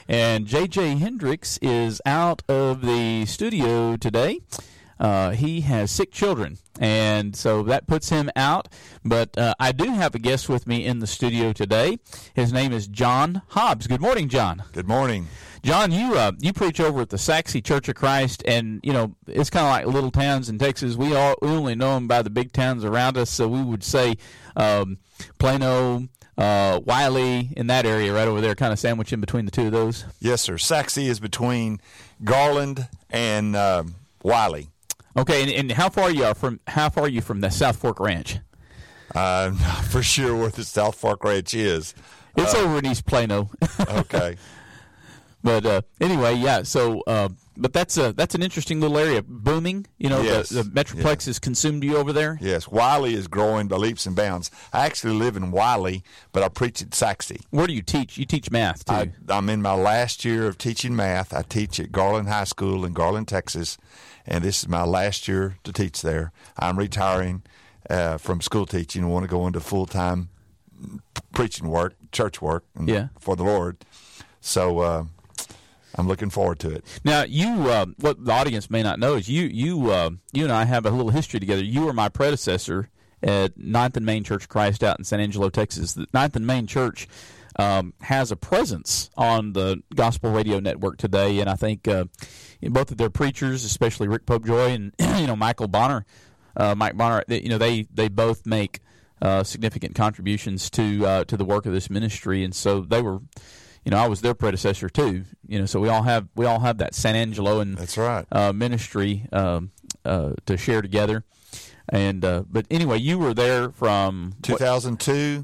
And J.J. Hendricks is out of the studio today. He has sick children, and so that puts him out. But I do have a guest with me in the studio today. His name is John Hobbs. Good morning, John. Good morning. John, you preach over at the Saxe Church of Christ, and it's kind of like little towns in Texas. We only know them by the big towns around us, so we would say Plano, Wiley, in that area right over there, kind of sandwiched in between the two of those. Yes, sir. Saxe is between Garland and Wiley. Okay, and how far are you from the South Fork Ranch? I'm not for sure where the South Fork Ranch is. It's over in East Plano. Okay. But anyway, yeah. So, but that's an interesting little area, booming. Yes. The Metroplex has consumed you over there. Yes, Wiley is growing by leaps and bounds. I actually live in Wiley, but I preach at Saxe. Where do you teach? You teach math too. I'm in my last year of teaching math. I teach at Garland High School in Garland, Texas, and this is my last year to teach there. I'm retiring from school teaching and want to go into full-time preaching work, church work, for the Lord. So I'm looking forward to it. Now, what the audience may not know is you and I have a little history together. You were my predecessor at Ninth and Main Church of Christ out in San Angelo, Texas. The Ninth and Main Church has a presence on the Gospel Radio Network today, and I think both of their preachers, especially Rick Popejoy and Michael Bonner, Mike Bonner, they both make significant contributions to the work of this ministry, and so they were. I was their predecessor too. So we all have that San Angelo and that's right ministry to share together. And but anyway, you were there from 2002,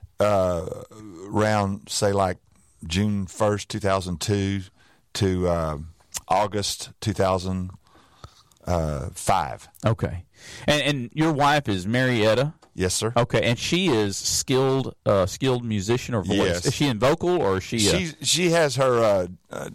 around say like June 1st, 2002 to August 2005. Okay, and your wife is Marietta. Yes, sir. Okay, and she is skilled musician or voice. Yes. Is she in vocal or is she? She has her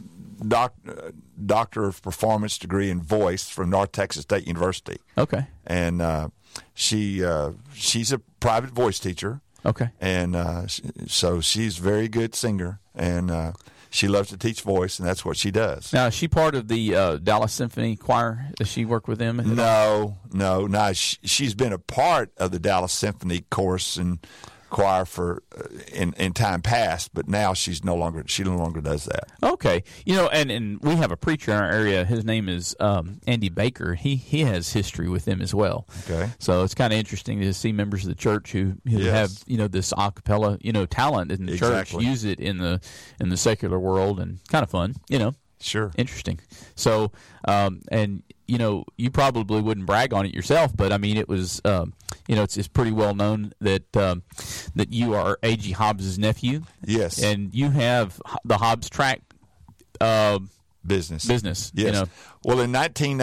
Doctor of Performance degree in voice from North Texas State University. Okay, and she's a private voice teacher. Okay, and so she's a very good singer, and she loves to teach voice, and that's what she does. Now, is she part of the Dallas Symphony Choir? Does she work with them? No. She's been a part of the Dallas Symphony Chorus and choir for in time past, but now she no longer does that. Okay, and we have a preacher in our area. His name is Andy Baker. He has history with them as well. Okay, so it's kind of interesting to see members of the church who have this a cappella talent in the church use it in the secular world, and kind of fun. Sure, interesting. So and you probably wouldn't brag on it yourself, but I mean it was it's pretty well known that that you are A.G. Hobbs' nephew. Yes, and you have the Hobbs Tract business. Yes. Well, in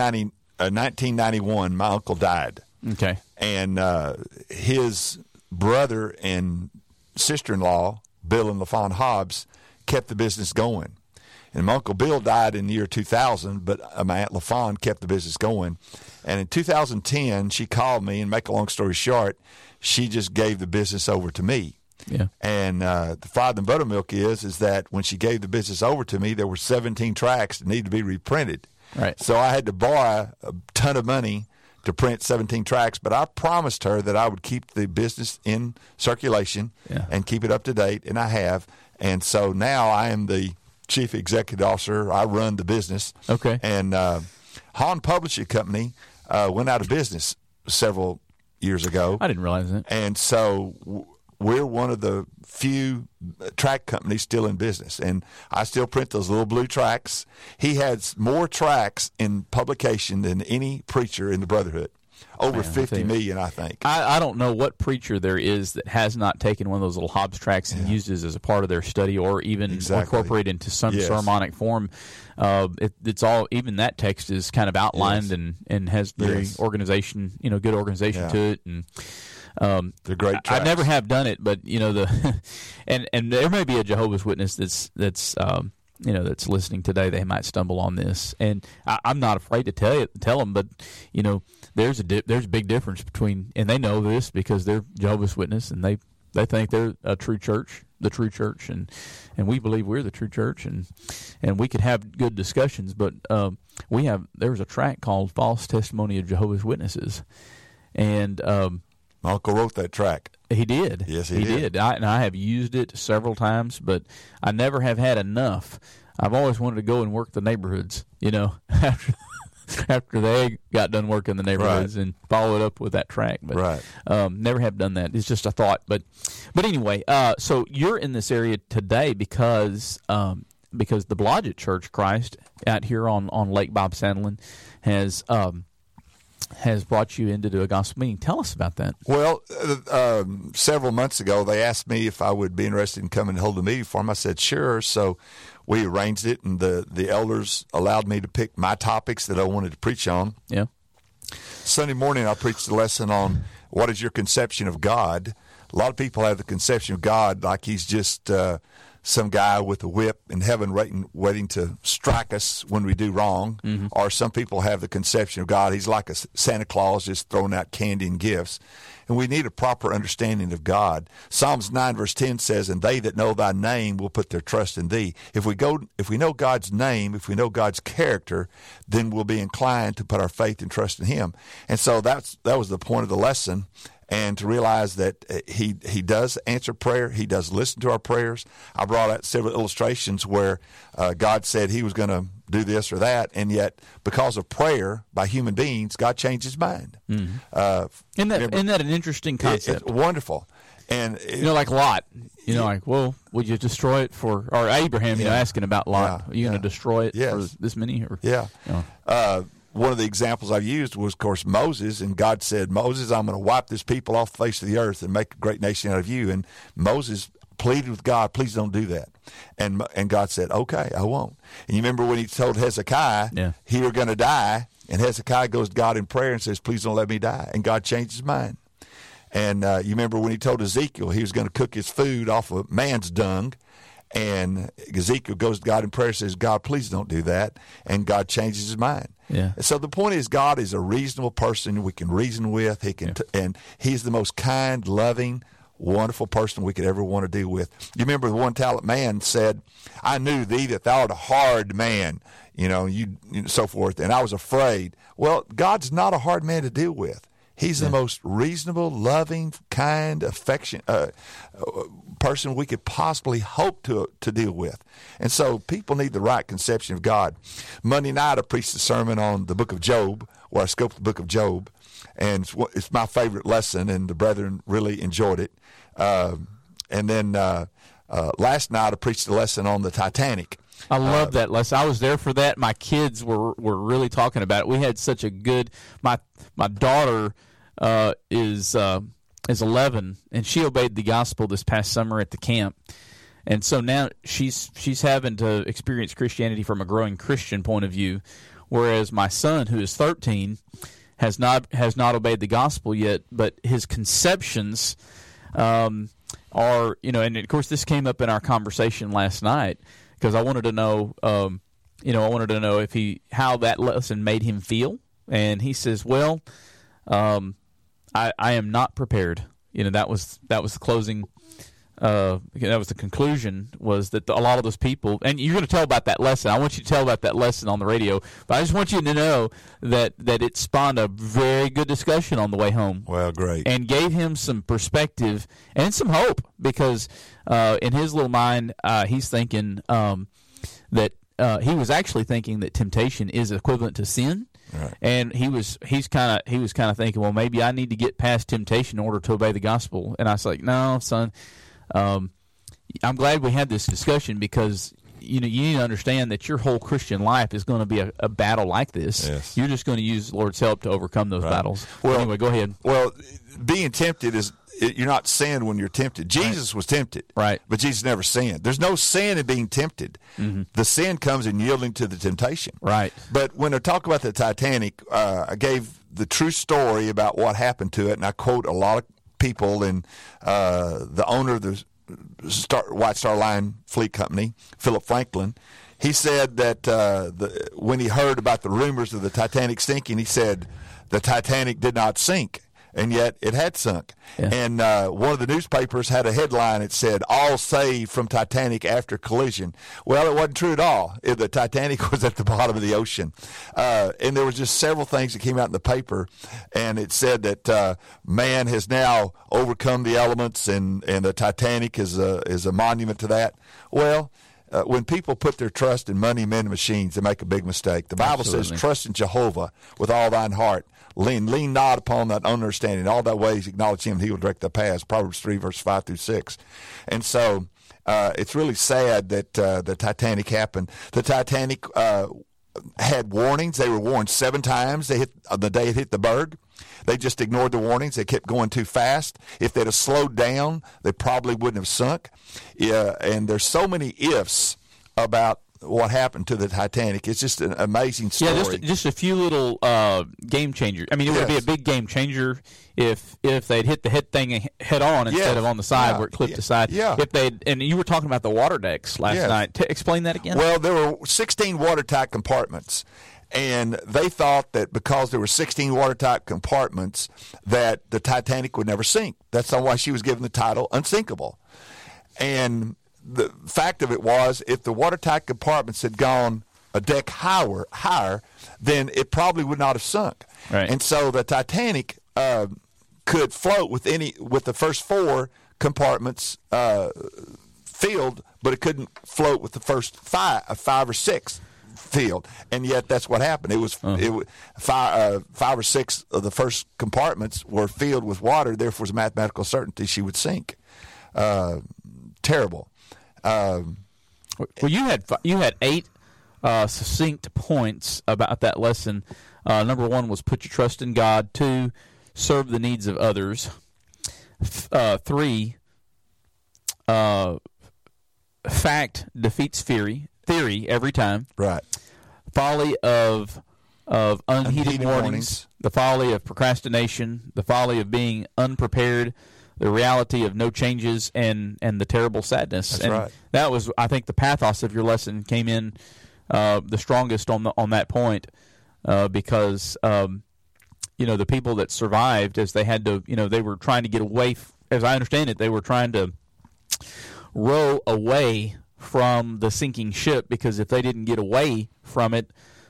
1991, my uncle died. Okay, and his brother and sister-in-law, Bill and LaFawn Hobbs, kept the business going. And my Uncle Bill died in the year 2000, but my Aunt LaFawn kept the business going. And in 2010, she called me, and make a long story short, she just gave the business over to me. Yeah. And the fried and buttermilk is that when she gave the business over to me, there were 17 tracks that needed to be reprinted. Right. So I had to borrow a ton of money to print 17 tracks, but I promised her that I would keep the business in circulation and keep it up to date, and I have. And so now I am the Chief Executive Officer. I run the business. Okay. And Hahn Publishing Company went out of business several years ago. I didn't realize that. And so we're one of the few track companies still in business. And I still print those little blue tracks. He has more tracks in publication than any preacher in the Brotherhood. Over 50 million, I think. I don't know what preacher there is that has not taken one of those little Hobbs tracks and used it as a part of their study, or even incorporated into some sermonic form. It's all, even that text is kind of outlined and has very organization, good organization to it. And they're great tracks. I never have done it, but and there may be a Jehovah's Witness that's that's listening today. They might stumble on this, and I'm not afraid to tell them. But there's a big difference between, and they know this because they're Jehovah's Witness, and they They think they're a true church, the true church, and we believe we're the true church, and we could have good discussions. But there's a tract called "False Testimony of Jehovah's Witnesses," and my uncle wrote that tract. He did. Yes, he did. I have used it several times, but I never have had enough. I've always wanted to go and work the neighborhoods, after they got done working the neighborhoods, and follow it up with that tract. But never have done that. It's just a thought. But anyway, so you're in this area today because the Blodgett Church Christ out here on Lake Bob Sandlin has brought you into a gospel meeting. Tell us about that. Well, several months ago, they asked me if I would be interested in coming and hold a meeting for them. I said, sure. So we arranged it, and the elders allowed me to pick my topics that I wanted to preach on. Yeah. Sunday morning, I preached a lesson on what is your conception of God. A lot of people have the conception of God like he's just some guy with a whip in heaven waiting to strike us when we do wrong. Mm-hmm. Or some people have the conception of God, he's like a Santa Claus just throwing out candy and gifts. And we need a proper understanding of God. Psalms 9 verse 10 says, and they that know thy name will put their trust in thee. If we know God's name, if we know God's character, then we'll be inclined to put our faith and trust in him. And so that was the point of the lesson. And to realize that he does answer prayer. He does listen to our prayers. I brought out several illustrations where God said he was going to do this or that, and yet because of prayer by human beings, God changed his mind. Mm-hmm. Isn't that an interesting concept? It's wonderful. And like Lot, well, would you destroy it or Abraham, asking about Lot, are you going to destroy it for this many? Or, one of the examples I used was, of course, Moses, and God said, Moses, I'm going to wipe this people off the face of the earth and make a great nation out of you. And Moses pleaded with God, please don't do that. And God said, okay, I won't. And you remember when he told Hezekiah he were going to die, and Hezekiah goes to God in prayer and says, please don't let me die. And God changed his mind. And you remember when he told Ezekiel he was going to cook his food off of man's dung, and Ezekiel goes to God in prayer and says, God, please don't do that. And God changes his mind. Yeah. So the point is, God is a reasonable person we can reason with. He can, and he's the most kind, loving, wonderful person we could ever want to deal with. You remember the one talent man said, I knew thee that thou art a hard man, so forth, and I was afraid. Well, God's not a hard man to deal with. He's the most reasonable, loving, kind, affectionate person we could possibly hope to deal with. And so people need the right conception of God. Monday night I preached a sermon on the book of Job, where I scoped the book of Job. And it's my favorite lesson, and the brethren really enjoyed it. And then last night I preached a lesson on the Titanic. I love that lesson. I was there for that. My kids were really talking about it. We had such a good. My daughter is 11, and she obeyed the gospel this past summer at the camp, and so now she's having to experience Christianity from a growing Christian point of view, whereas my son, who is 13, has not obeyed the gospel yet, but his conceptions are and of course this came up in our conversation last night. Because I wanted to know, how that lesson made him feel, and he says, "Well, I am not prepared." That was the closing. That was the conclusion. Was that a lot of those people, and you're going to tell about that lesson. I want you to tell about that lesson on the radio, but I just want you to know that it spawned a very good discussion on the way home. Well, great, and gave him some perspective and some hope because. In his little mind, he's thinking that he was actually thinking that temptation is equivalent to sin, right. And he's kind of thinking, well, maybe I need to get past temptation in order to obey the gospel. And I was like, no, son, I'm glad we had this discussion because you need to understand that your whole Christian life is going to be a battle like this. Yes. You're just going to use the Lord's help to overcome those battles. Well, anyway, go ahead. Well, being tempted is. You're not sinned when you're tempted. Jesus was tempted, right? But Jesus never sinned. There's no sin in being tempted. Mm-hmm. The sin comes in yielding to the temptation, right? But when I talk about the Titanic, I gave the true story about what happened to it, and I quote a lot of people. And the owner of the White Star Line Fleet Company, Philip Franklin, he said that when he heard about the rumors of the Titanic sinking, he said the Titanic did not sink. and yet it had sunk. Yeah. And one of the newspapers had a headline that said, "All saved from Titanic after collision." Well, it wasn't true at all. The Titanic was at the bottom of the ocean. And there was just several things that came out in the paper, and it said that man has now overcome the elements, and the Titanic is a monument to that. Well, when people put their trust in money, men, and machines, they make a big mistake. The Bible says, "Trust in Jehovah with all thine heart. Lean not upon that understanding. All thy ways acknowledge him, and he will direct thy paths." Proverbs 3, verse 5 through 6. And so it's really sad that the Titanic happened. The Titanic had warnings. They were warned 7 times. They hit the day it hit the berg. They just ignored the warnings. They kept going too fast. If they'd have slowed down, they probably wouldn't have sunk. And there's so many ifs about what happened to the Titanic. It's just an amazing story. Yeah, just a few little game changers. I mean, it would be a big game changer if they'd hit the head thing head on instead of on the side where it clipped aside. Yeah. If they'd, and you were talking about the water decks last night. Explain that again. Well, there were 16 watertight compartments. And they thought that because there were 16 watertight compartments that the Titanic would never sink. That's why she was given the title Unsinkable. And the fact of it was, if the watertight compartments had gone a deck higher, then it probably would not have sunk. Right. And so the Titanic could float with the first 4 compartments filled, but it couldn't float with the first 5 or 6 filled. And yet that's what happened. It was 5 or 6 of the first compartments were filled with water. Therefore, it was mathematical certainty she would sink. Terrible. Well, you had 8 succinct points about that lesson. Number 1 was put your trust in God. 2, serve the needs of others. 3, fact defeats theory every time. Right. Folly of unheeded warnings. The folly of procrastination. The folly of being unprepared. The reality of no changes, and the terrible sadness. That's and right. That was, I think, the pathos of your lesson came in the strongest on that point, because the people that survived, as they had to, they were trying to get away. As I understand it, they were trying to row away from the sinking ship, because if they didn't get away from it,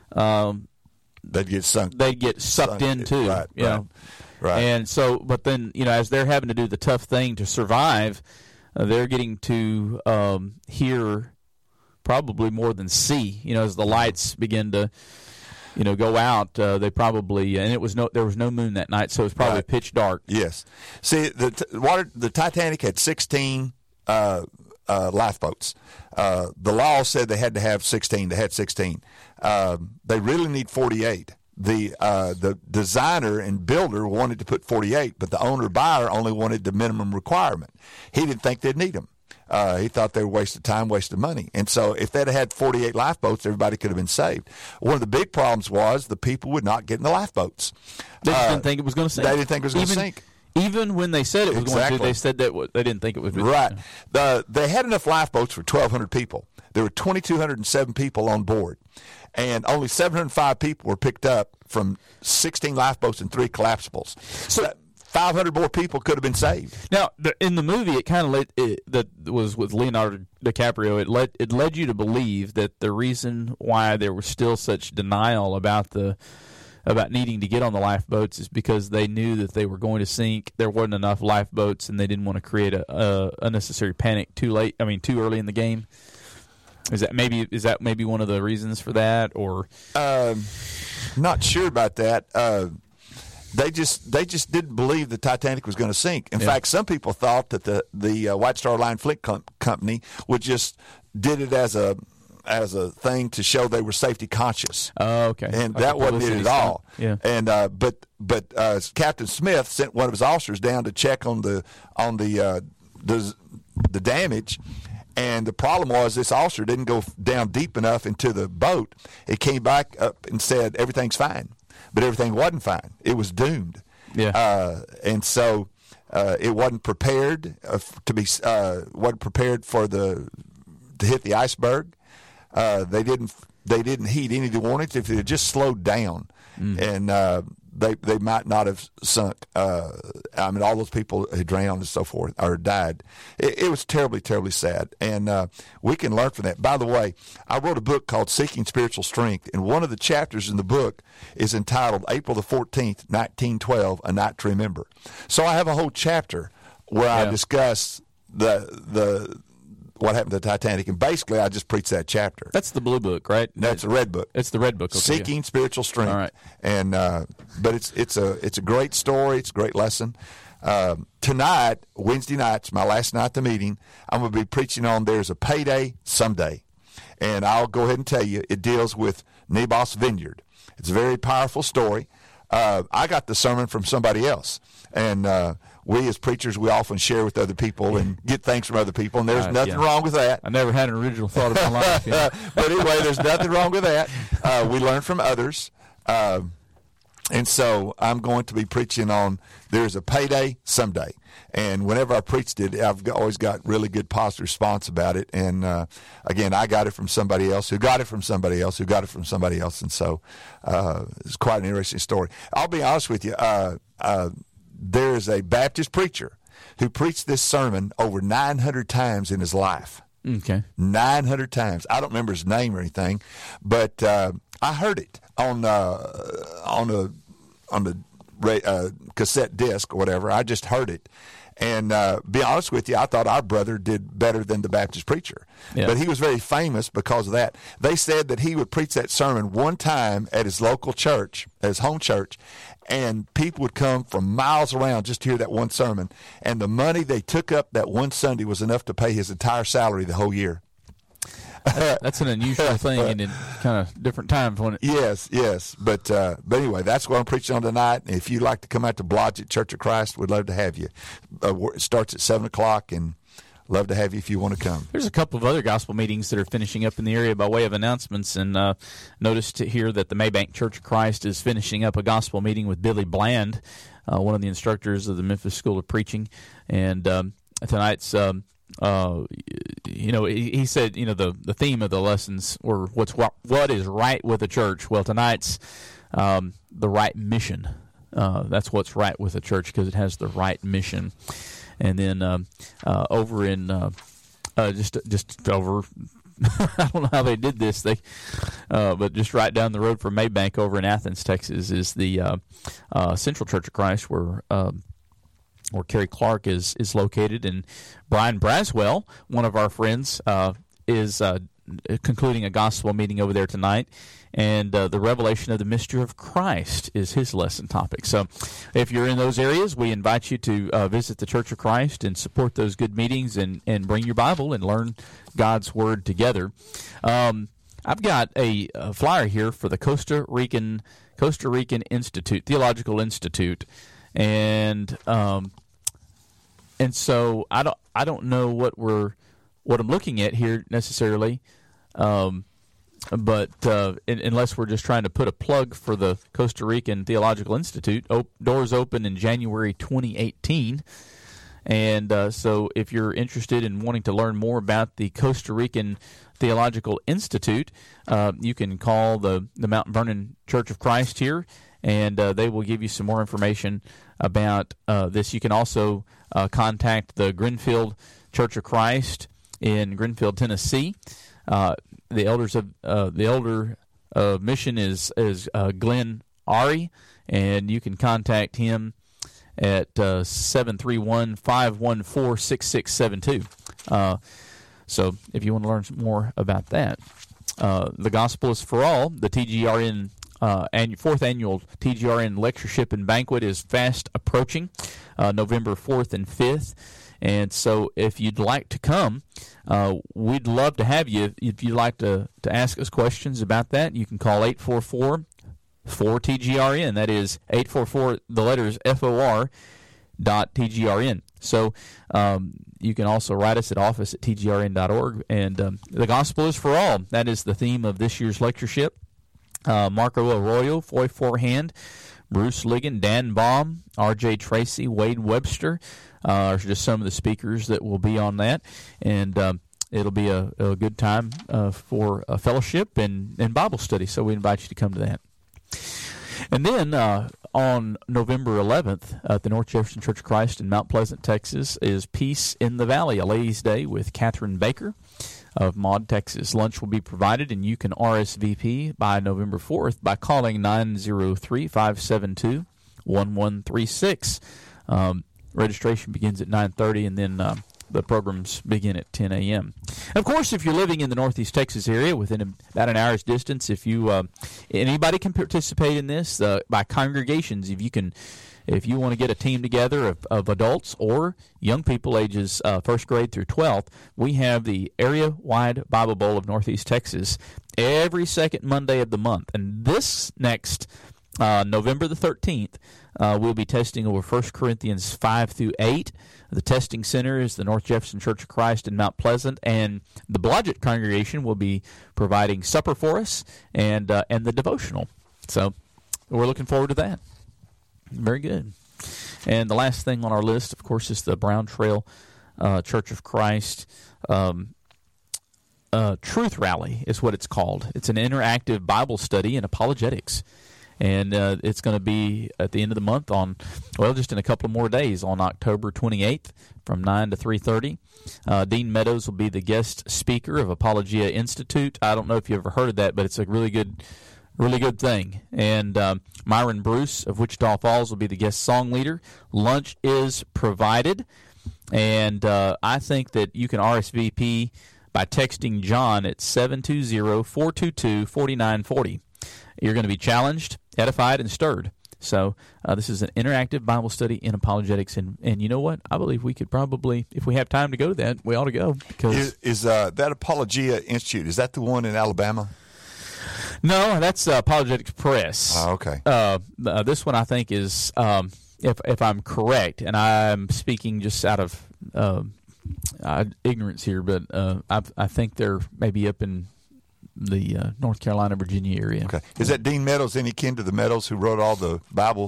they'd get sunk. They'd get sucked in too. Right. And so, but then, as they're having to do the tough thing to survive, they're getting to hear probably more than see. As the lights begin to, go out, they probably, and there was no moon that night, so it was probably pitch dark. Yes. See, the Titanic had 16 lifeboats. The law said they had to have 16. They had 16. They really need 48. The designer and builder wanted to put 48, but the owner-buyer only wanted the minimum requirement. He didn't think they'd need them. He thought they were waste of time, waste of money. And so if they'd had 48 lifeboats, everybody could have been saved. One of the big problems was the people would not get in the lifeboats. They just didn't think it was going to sink. They didn't think it was going to sink. Even when they said it was going to, they said that they didn't think it was. Right. They had enough lifeboats for 1,200 people. There were 2,207 people on board, and only 705 people were picked up from 16 lifeboats and 3 collapsibles. So 500 more people could have been saved. Now, in the movie, it kind of that was with Leonardo DiCaprio. It led you to believe that the reason why there was still such denial about needing to get on the lifeboats is because they knew that they were going to sink. There wasn't enough lifeboats, and they didn't want to create a unnecessary panic too early in the game. Is that maybe one of the reasons for that, or not sure about that. They just didn't believe the Titanic was going to sink. In fact, some people thought that the White Star Line Fleet Company would just did it as a thing to show they were safety conscious. Oh, okay. And that wasn't it at all. Yeah. And but Captain Smith sent one of his officers down to check on the damage. And the problem was this officer didn't go down deep enough into the boat. It came back up and said everything's fine, but everything wasn't fine. It was doomed. Yeah. And so it wasn't prepared wasn't prepared to hit the iceberg. They didn't heed any of the warnings. If they had just slowed down, and they might not have sunk. I mean, all those people who drowned and so forth or died. It was terribly, terribly sad, and we can learn from that. By the way, I wrote a book called Seeking Spiritual Strength, and one of the chapters in the book is entitled April the 14th, 1912, A Night to Remember. So I have a whole chapter where I discuss the what happened to the Titanic, and basically I just preach that chapter. That's the blue book, right? That's the red book. It's the red book. Okay, Seeking Spiritual Strength. All right. And but it's a great story. It's a great lesson. Tonight, Wednesday night's my last night at the meeting. I'm going to be preaching on There's a Payday Someday, and I'll go ahead and tell you it deals with Naboth's vineyard. It's a very powerful story. I got the sermon from somebody else, and we as preachers, we often share with other people and get things from other people, and there's nothing wrong with that. I never had an original thought of my life. But anyway, there's nothing wrong with that. We learn from others. And so I'm going to be preaching on There's a Payday Someday. And whenever I preached it, I've always got really good positive response about it. And, again, I got it from somebody else who got it from somebody else who got it from somebody else. And so it's quite an interesting story. I'll be honest with you. There is a Baptist preacher who preached this sermon over 900 times in his life. Okay. 900 times. I don't remember his name or anything, but I heard it on a cassette disc or whatever. I just heard it. And be honest with you, I thought our brother did better than the Baptist preacher. Yeah. But he was very famous because of that. They said that he would preach that sermon one time at his local church, at his home church, and people would come from miles around just to hear that one sermon. And the money they took up that one Sunday was enough to pay his entire salary the whole year. That's an unusual thing and in kind of different times when it... Yes. But anyway, that's what I'm preaching on tonight. And if you'd like to come out to Blodgett Church of Christ, we'd love to have you. It starts at 7 o'clock, and love to have you if you want to come. There's a couple of other gospel meetings that are finishing up in the area by way of announcements, and noticed here that the Maybank Church of Christ is finishing up a gospel meeting with Billy Bland, one of the instructors of the Memphis School of Preaching, and tonight's... he said, the theme of the lessons were what is right with the church. Well, tonight's the right mission. That's what's right with the church because it has the right mission. And then over in just over, I don't know how they did this. But just right down the road from Maybank over in Athens, Texas, is the Central Church of Christ, where Kerry Clark is located, and Brian Braswell, one of our friends, is concluding a gospel meeting over there tonight, and the revelation of the mystery of Christ is his lesson topic. So if you're in those areas, we invite you to visit the Church of Christ and support those good meetings and bring your Bible and learn God's Word together. I've got a flyer here for the Costa Rican Institute, Theological Institute. And so I don't know what I'm looking at here necessarily, but unless we're just trying to put a plug for the Costa Rican Theological Institute, doors open in January 2018, and so if you're interested in wanting to learn more about the Costa Rican Theological Institute, you can call the Mount Vernon Church of Christ here, and they will give you some more information about this. You can also contact the Greenfield Church of Christ in Greenfield, Tennessee. The elder of mission is Glenn Ari, and you can contact him at 731-514-6672. So if you want to learn some more about that. The Gospel is for All, the TGRN fourth annual TGRN Lectureship and Banquet is fast approaching, November 4th and 5th. And so if you'd like to come, we'd love to have you. If you'd like to ask us questions about that, you can call 844-4TGRN. That is 844, the letters FOR.TGRN. So you can also write us at office@tgrn.org. And the Gospel is for All. That is the theme of this year's lectureship. Marco Arroyo, Foy Forehand, Bruce Ligon, Dan Baum, R.J. Tracy, Wade Webster are just some of the speakers that will be on that. And it'll be a good time for a fellowship and Bible study. So we invite you to come to that. And then on November 11th at the North Jefferson Church of Christ in Mount Pleasant, Texas, is Peace in the Valley, a ladies' day with Catherine Baker of Maud, Texas. Lunch will be provided, and you can RSVP by November 4th by calling 903-572-1136. Registration begins at 9:30, and then the programs begin at 10 a.m. Of course, if you're living in the Northeast Texas area within about an hour's distance, if you anybody can participate in this by congregations. If you want to get a team together of adults or young people ages first grade through 12th, we have the area-wide Bible Bowl of Northeast Texas every second Monday of the month. And this next November the 13th, we'll be testing over 1 Corinthians 5 through 8. The testing center is the North Jefferson Church of Christ in Mount Pleasant, and the Blodgett congregation will be providing supper for us and the devotional. So we're looking forward to that. Very good. And the last thing on our list, of course, is the Brown Trail Church of Christ Truth Rally is what it's called. It's an interactive Bible study and apologetics. And it's going to be at the end of the month just in a couple of more days on October 28th from 9 to 3:30. Dean Meadows will be the guest speaker of Apologia Institute. I don't know if you've ever heard of that, but it's a really good thing. And Myron Bruce of Wichita Falls will be the guest song leader. Lunch is provided. And I think that you can RSVP by texting John at 720-422-4940. You're going to be challenged, edified, and stirred. So this is an interactive Bible study in apologetics. And you know what? I believe we could probably, if we have time to go to that, we ought to go. Because Is that Apologia Institute, is that the one in Alabama? No, that's Apologetics Press. Oh, okay. This one I think is, if I'm correct, and I'm speaking just out of ignorance here, but I think they're maybe up in the North Carolina, Virginia area. Okay. Is that Dean Meadows any kin to the Meadows who wrote all the Bible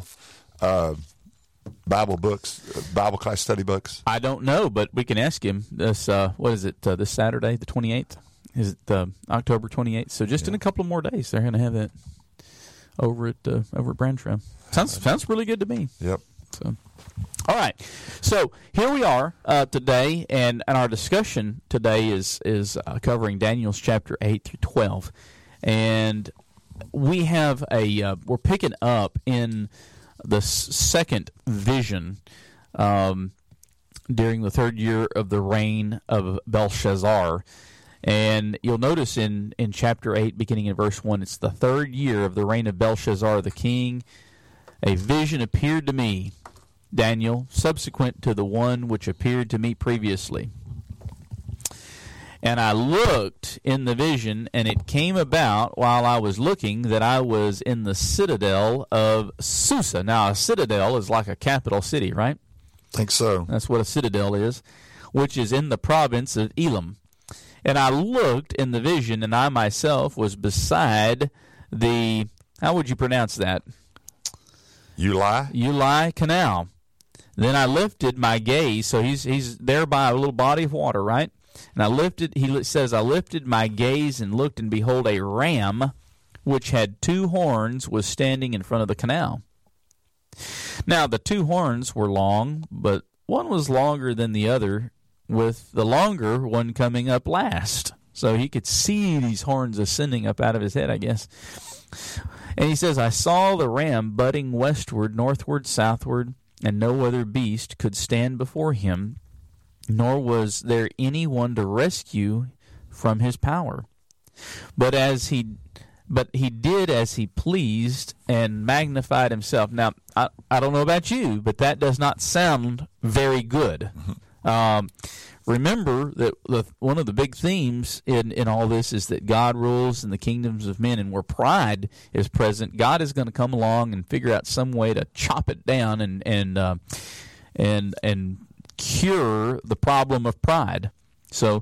books, Bible class study books? I don't know, but we can ask him. This what is it? This Saturday, the 28th? Is it October 28th? So just in a couple of more days, they're going to have that over at Brown Trail. Sounds really good to me. Yep. So, all right. So here we are today, and our discussion today is covering Daniel's chapter 8 through 12, and we have we're picking up in the second vision during the third year of the reign of Belshazzar. And you'll notice in chapter 8, beginning in verse 1, it's the third year of the reign of Belshazzar the king. A vision appeared to me, Daniel, subsequent to the one which appeared to me previously. And I looked in the vision, and it came about while I was looking that I was in the citadel of Susa. Now, a citadel is like a capital city, right? I think so. That's what a citadel is, which is in the province of Elam. And I looked in the vision, and I myself was beside the, how would you pronounce that? Ulai Canal. Then I lifted my gaze, so he's there by a little body of water, right? And he says, I lifted my gaze and looked, and behold, a ram, which had two horns, was standing in front of the canal. Now, the two horns were long, but one was longer than the other, with the longer one coming up last. So he could see these horns ascending up out of his head, I guess. And he says, I saw the ram butting westward, northward, southward, and no other beast could stand before him, nor was there any one to rescue from his power. But he did as he pleased and magnified himself. Now, I don't know about you, but that does not sound very good. Remember that one of the big themes in all this is that God rules in the kingdoms of men, and where pride is present, God is going to come along and figure out some way to chop it down and cure the problem of pride. So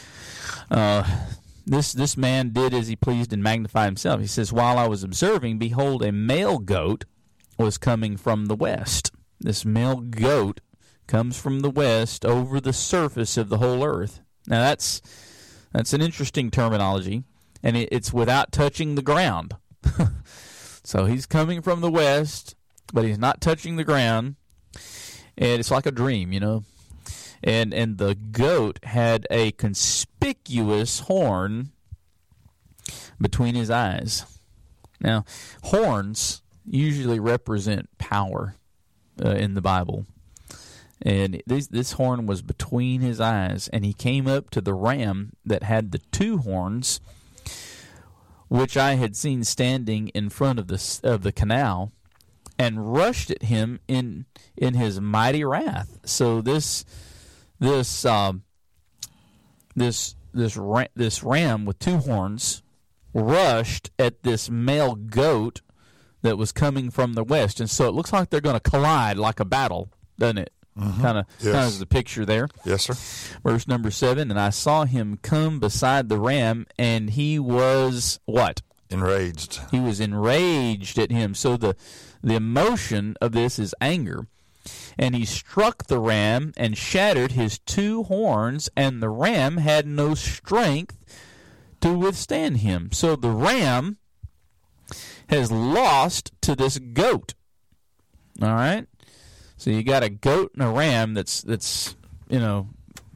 this man did as he pleased and magnified himself. He says, while I was observing, behold, a male goat was coming from the west. This male goat comes from the west over the surface of the whole earth. Now that's an interesting terminology, and it's without touching the ground. So he's coming from the west but he's not touching the ground. And it's like a dream, you know. And the goat had a conspicuous horn between his eyes. Now, horns usually represent power in the Bible. And this horn was between his eyes, and he came up to the ram that had the two horns, which I had seen standing in front of the canal, and rushed at him in his mighty wrath. So this ram with two horns rushed at this male goat that was coming from the west, and so it looks like they're going to collide like a battle, doesn't it? Mm-hmm. Kind of is the picture there. Yes, sir. Verse number 7, and I saw him come beside the ram, and he was what? Enraged. He was enraged at him. So the emotion of this is anger. And he struck the ram and shattered his two horns, and the ram had no strength to withstand him. So the ram has lost to this goat. All right? So you got a goat and a ram that's going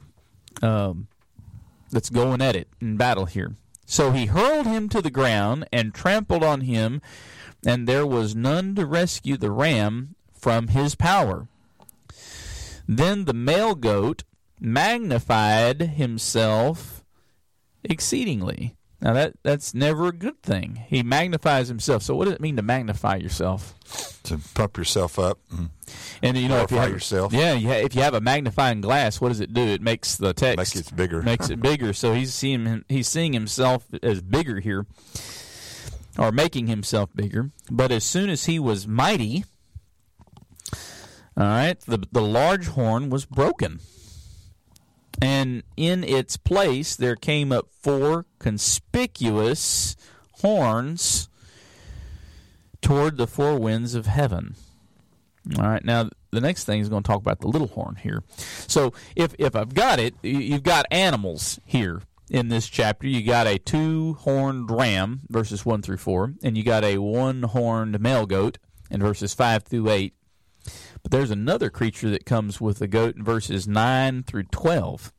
at it in battle here. So he hurled him to the ground and trampled on him, and there was none to rescue the ram from his power. Then the male goat magnified himself exceedingly. Now that's never a good thing. He magnifies himself. So what does it mean to magnify yourself? To pump yourself up. And you know, if you have yourself. if you have a magnifying glass, what does it do? It makes the text makes it bigger. Makes it bigger. So he's seeing himself as bigger here, or making himself bigger. But as soon as he was mighty, all right, the large horn was broken, and in its place there came up 4 conspicuous horns toward the 4 winds of heaven. All right, now the next thing is going to talk about the little horn here. So if I've got it, you've got animals here in this chapter. You got a 2-horned ram, verses 1 through 4, and you got a 1-horned male goat in verses 5 through 8. But there's another creature that comes with the goat in verses 9 through 12.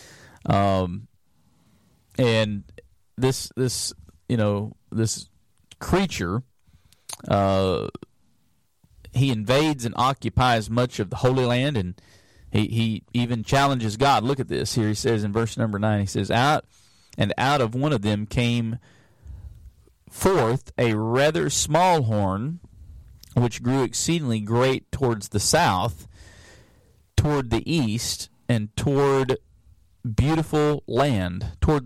And this creature, he invades and occupies much of the Holy Land, and he even challenges God. Look at this here. He says in verse number 9, he says, out of one of them came forth a rather small horn, which grew exceedingly great towards the south, toward the east, and toward the beautiful land.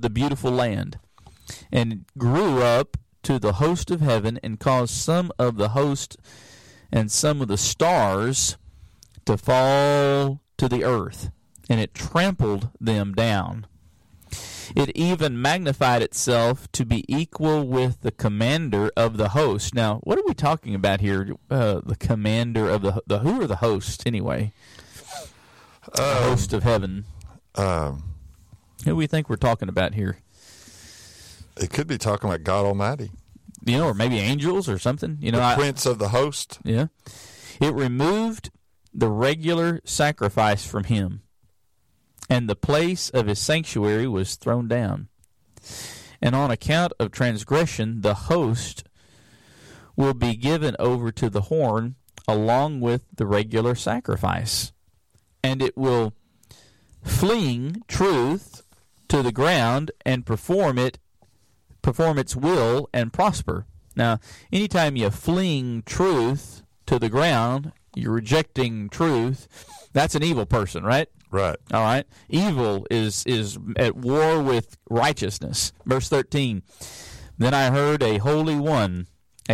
And it grew up to the host of heaven, and caused some of the host and some of the stars to fall to the earth, and it trampled them down. It even magnified itself to be equal with the commander of the host. Now, what are we talking about here? The commander of the who are the hosts anyway? The host of heaven. Who do we think we're talking about here? It could be talking about God Almighty. You know, or maybe angels or something. You know, the prince of the host. Yeah. It removed the regular sacrifice from him, and the place of his sanctuary was thrown down. And on account of transgression, the host will be given over to the horn along with the regular sacrifice. And it will fling truth to the ground and perform its will and prosper. Now, anytime you fling truth to the ground, you're rejecting truth, that's an evil person, right? Right. All right. Evil is at war with righteousness. Verse 13. Then I heard a holy one,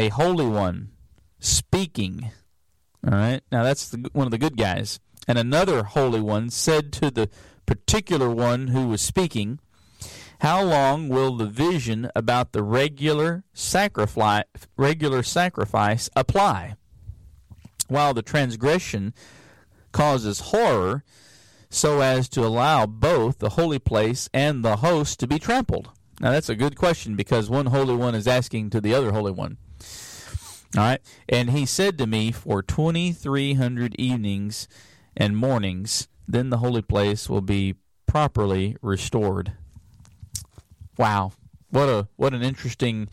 speaking. All right. Now that's one of the good guys. And another holy one said to the particular one who was speaking, how long will the vision about the regular sacrifice apply, while the transgression causes horror, so as to allow both the holy place and the host to be trampled? Now that's a good question, because one holy one is asking to the other holy one. All right. And he said to me, for 2,300 evenings and mornings, then the holy place will be properly restored. Wow. What an interesting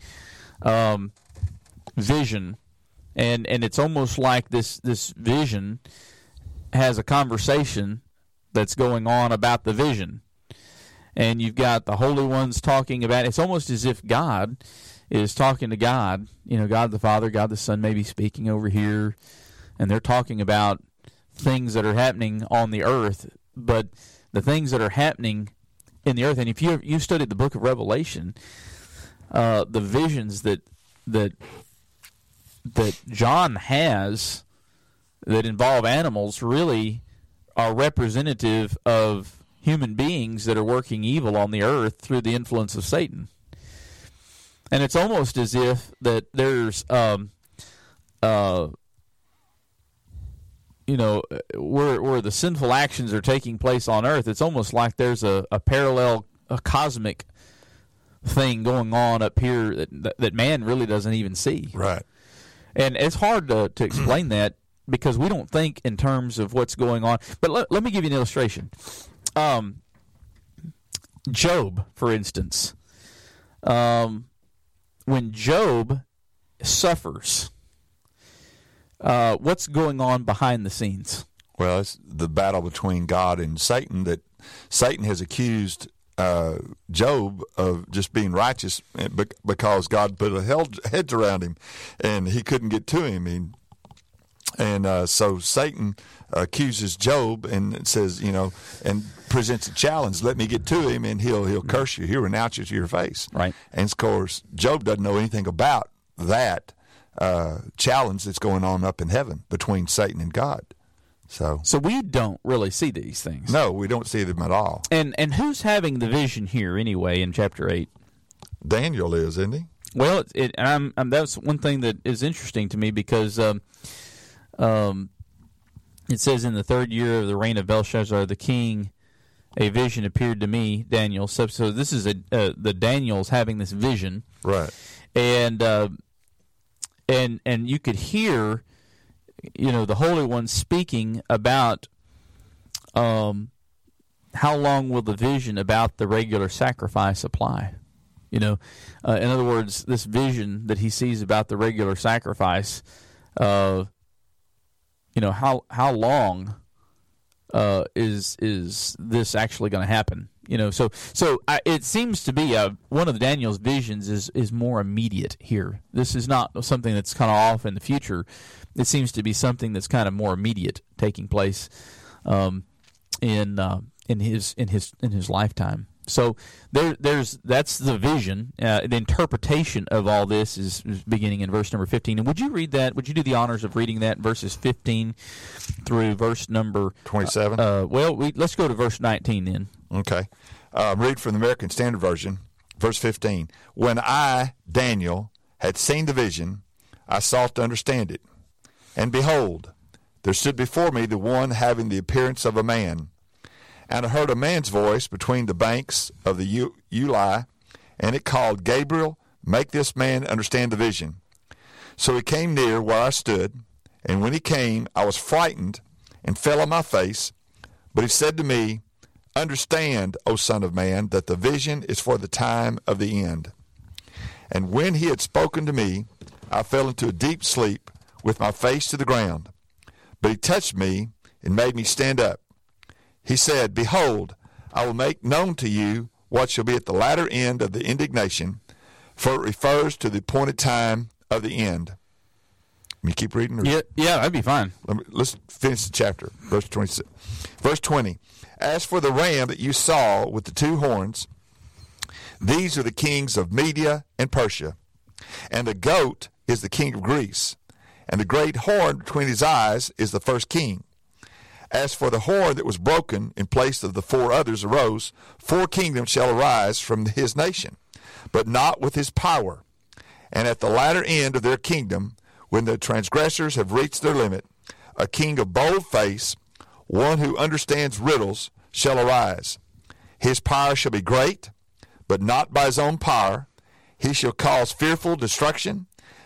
vision. And it's almost like this vision has a conversation that's going on about the vision. And you've got the holy ones talking about it. It's almost as if God is talking to God. You know, God the Father, God the Son may be speaking over here, and they're talking about things that are happening on the earth. But the things that are happening in the earth, and if you studied the book of Revelation, the visions that John has that involve animals really are representative of human beings that are working evil on the earth through the influence of Satan. And it's almost as if that there's, where the sinful actions are taking place on earth, it's almost like there's a parallel, a cosmic thing going on up here that man really doesn't even see. Right. And it's hard to explain that because we don't think in terms of what's going on. But let me give you an illustration. Job, for instance. When Job suffers, what's going on behind the scenes? Well, it's the battle between God and Satan, that Satan has accused Job of just being righteous because God put a hedge around him and he couldn't get to him. And so Satan accuses Job and says, and presents a challenge, let me get to him and he'll curse you. He'll renounce you to your face. Right. And of course, Job doesn't know anything about that challenge that's going on up in heaven between Satan and God. So we don't really see these things. No, we don't see them at all. And who's having the vision here anyway in chapter 8? Daniel is, isn't he? Well, that's one thing that is interesting to me because it says in the 3rd year of the reign of Belshazzar the king, a vision appeared to me, Daniel. So this is the Daniel's having this vision, right? And you could hear, the Holy One speaking about how long will the vision about the regular sacrifice apply? In other words, this vision that he sees about the regular sacrifice, how long is this actually going to happen? It seems to be one of Daniel's visions is more immediate here. This is not something that's kind of off in the future. It seems to be something that's kind of more immediate, taking place in his lifetime. So that's the vision. The interpretation of all this is beginning in verse number 15. And would you read that? Would you do the honors of reading that, verses 15 through verse number 27? Let's go to verse 19 then. Okay. Read from the American Standard Version, verse 15. When I, Daniel, had seen the vision, I sought to understand it. And behold, there stood before me the one having the appearance of a man. And I heard a man's voice between the banks of the Ulai, and it called, Gabriel, make this man understand the vision. So he came near where I stood, and when he came, I was frightened and fell on my face. But he said to me, Understand, O Son of Man, that the vision is for the time of the end. And when he had spoken to me, I fell into a deep sleep with my face to the ground. But he touched me and made me stand up. He said, Behold, I will make known to you what shall be at the latter end of the indignation, for it refers to the appointed time of the end. Let me keep reading. Yeah, that'd be fine. Let's finish the chapter, verse 26. Verse 20. As for the ram that you saw with the 2 horns, these are the kings of Media and Persia, and the goat is the king of Greece, and the great horn between his eyes is the first king. As for the horn that was broken in place of the 4 others arose, 4 kingdoms shall arise from his nation, but not with his power. And at the latter end of their kingdom, when the transgressors have reached their limit, a king of bold face, one who understands riddles, shall arise. His power shall be great, but not by his own power. He shall cause fearful destruction,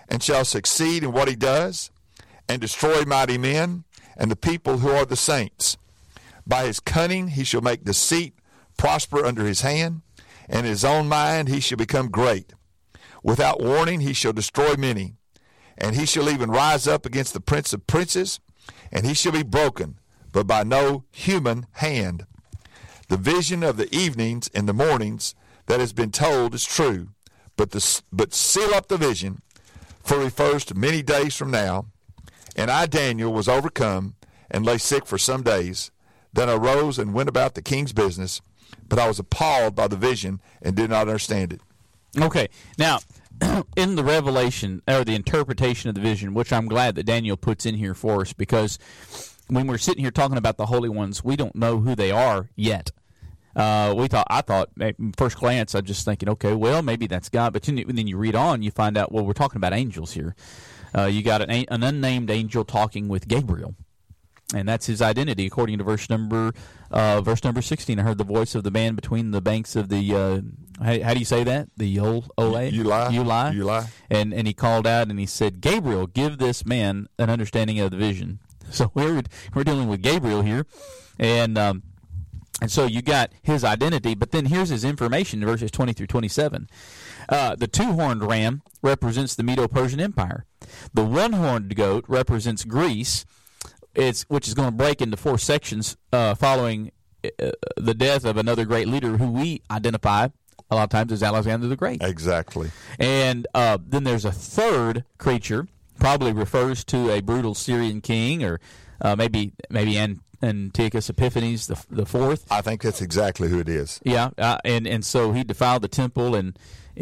and shall succeed in what he does, and destroy mighty men, and the people who are the saints. By his cunning he shall make deceit prosper under his hand, and in his own mind he shall become great. Without warning he shall destroy many, and he shall even rise up against the prince of princes, and he shall be broken, but by no human hand. The vision of the evenings and the mornings that has been told is true, but seal up the vision, for it refers to many days from now. And I, Daniel, was overcome and lay sick for some days. Then I rose and went about the king's business, but I was appalled by the vision and did not understand it. Okay, now, in the revelation, or the interpretation of the vision, which I'm glad that Daniel puts in here for us, because when we're sitting here talking about the holy ones, we don't know who they are yet. I thought, first glance, I'm just thinking, okay, well, maybe that's God. But then you read on, you find out, well, we're talking about angels here. You got an unnamed angel talking with Gabriel, and that's his identity, according to verse number 16. I heard the voice of the man between the banks of the, how do you say that? The Ulai? You lie. And he called out and he said, Gabriel, give this man an understanding of the vision. So we're dealing with Gabriel here, and so you got his identity, but then here's his information in verses 20 through 27. The two-horned ram represents the Medo-Persian Empire. The one-horned goat represents Greece, which is going to break into 4 sections following the death of another great leader who we identify a lot of times as Alexander the Great. Exactly. And then there's a third creature, probably refers to a brutal Syrian king, or maybe Antiochus Epiphanes the fourth. I think that's exactly who it is. Yeah, and so he defiled the temple in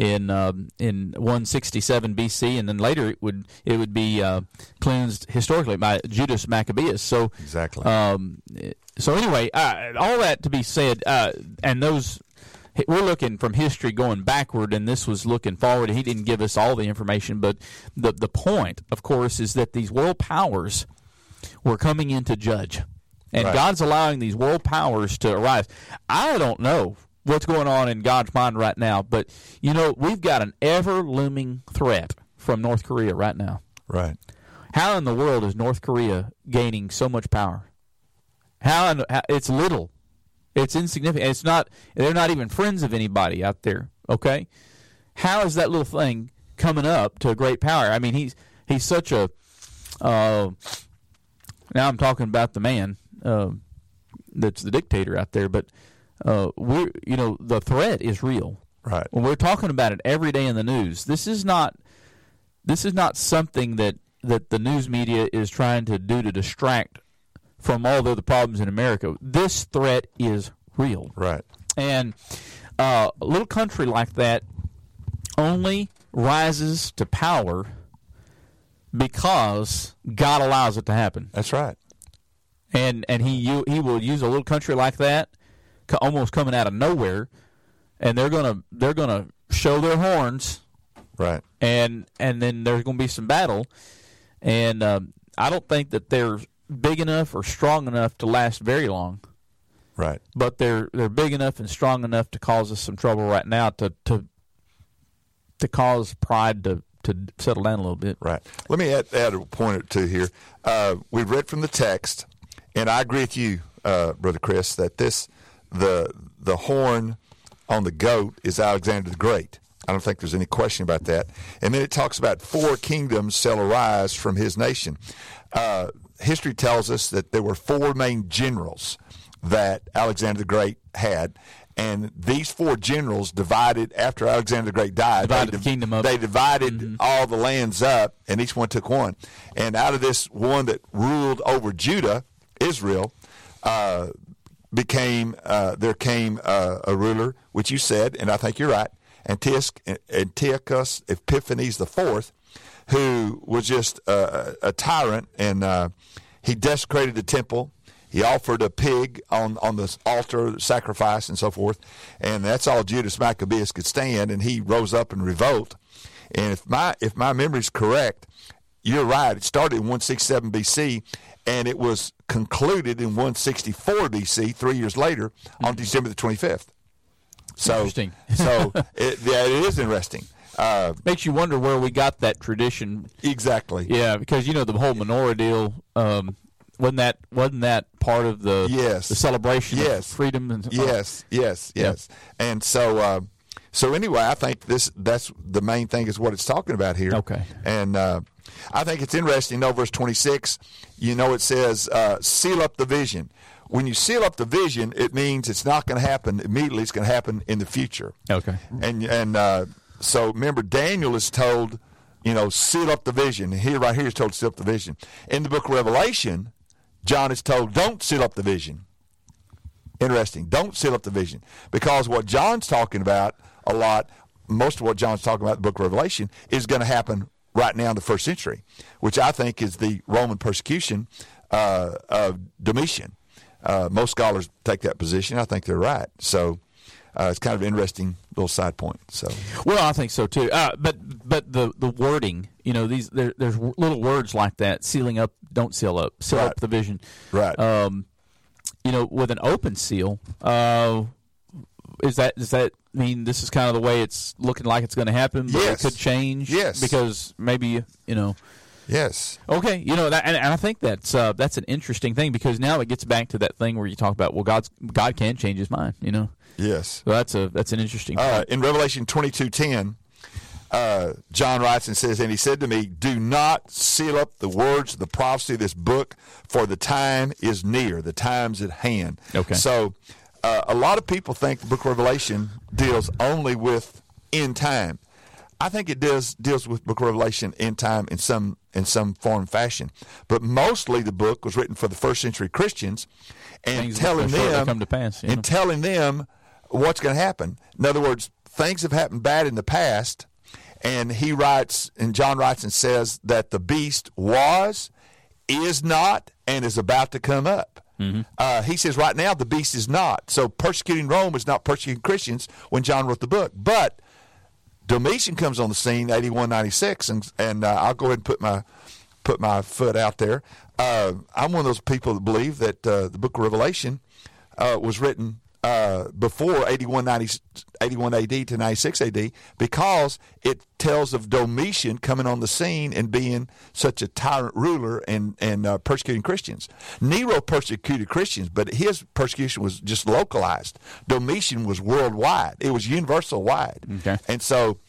167 BC, and then later it would be cleansed historically by Judas Maccabeus. So exactly. So anyway, all that to be said, and those. We're looking from history going backward, and this was looking forward. He didn't give us all the information, but the point, of course, is that these world powers were coming in to judge. And right. God's allowing these world powers to arise. I don't know what's going on in God's mind right now, but, we've got an ever-looming threat from North Korea right now. Right. How in the world is North Korea gaining so much power? It's little. It's insignificant. They're not even friends of anybody out there, okay? How is that little thing coming up to a great power? I mean, he's such a now I'm talking about the man that's the dictator out there, but the threat is real. Right. When we're talking about it every day in the news, this is not something that the news media is trying to do to distract from all the other problems in America. This threat is real. Right. And a little country like that only rises to power because God allows it to happen. That's right. And he will use a little country like that, almost coming out of nowhere, and they're gonna show their horns. Right. And then there's going to be some battle, and I don't think that they're big enough or strong enough to last very long. Right. But they're big enough and strong enough to cause us some trouble right now, to cause pride to settle down a little bit. Right. Let me add a point or two here. We've read from the text, and I agree with you, Brother Chris, that the horn on the goat is Alexander the Great. I don't think there's any question about that. And then it talks about 4 kingdoms shall arise from his nation. History tells us that there were 4 main generals that Alexander the Great had, and these 4 generals divided after Alexander the Great died. The kingdom up. They divided all the lands up, and each one took one. And out of this one that ruled over Judah, Israel, there came a ruler, which you said, and I think you're right, Antiochus Epiphanes IV, who was just a tyrant, and he desecrated the temple. He offered a pig on the altar, sacrifice, and so forth, and that's all Judas Maccabeus could stand, and he rose up in revolt. And if my memory is correct, you're right. It started in 167 B.C., and it was concluded in 164 B.C., 3 years later, on December the 25th. So, interesting. So it is interesting. Makes you wonder where we got that tradition. Exactly. Yeah, because the whole menorah deal. Wasn't that part of the celebration of freedom? And, yes. And so anyway, I think that's the main thing is what it's talking about here. Okay. And I think it's interesting. Verse 26. It says, "Seal up the vision." When you seal up the vision, it means it's not going to happen immediately. It's going to happen in the future. Okay. And so remember, Daniel is told, seal up the vision. Right here is told to seal up the vision. In the book of Revelation, John is told, don't seal up the vision. Interesting. Don't seal up the vision. Because what John's talking about a lot, most of what John's talking about in the book of Revelation, is going to happen right now in the first century, which I think is the Roman persecution of Domitian. Most scholars take that position. I think they're right. So it's kind of an interesting little side point. So, well, I think so too. But the wording, there's little words like that: sealing up, don't seal up, seal up the vision. Right. With an open seal, does that mean this is kind of the way it's looking like it's going to happen? But yes. It could change. Yes. Because maybe Yes. Okay, and I think that's an interesting thing because now it gets back to that thing where you talk about God can change His mind. Yes. So that's an interesting point. In Revelation 22:10, John writes and says, "And he said to me, do not seal up the words of the prophecy of this book, for the time is near, the time's at hand." Okay. So a lot of people think the book of Revelation deals only with end time. I think it deals with book of Revelation end time in some form and fashion. But mostly the book was written for the first century Christians and telling them come to pass, and telling them what's going to happen. In other words, things have happened bad in the past, and John writes and says that the beast was, is not, and is about to come up. Mm-hmm. He says right now the beast is not. So persecuting Rome is not persecuting Christians when John wrote the book. But Domitian comes on the scene, 81-96, and I'll go ahead and put my foot out there. I'm one of those people that believe that the book of Revelation was written before 81 AD to 96 AD because it tells of Domitian coming on the scene and being such a tyrant ruler and persecuting Christians. Nero persecuted Christians, but his persecution was just localized. Domitian was worldwide. It was universal wide. Okay. And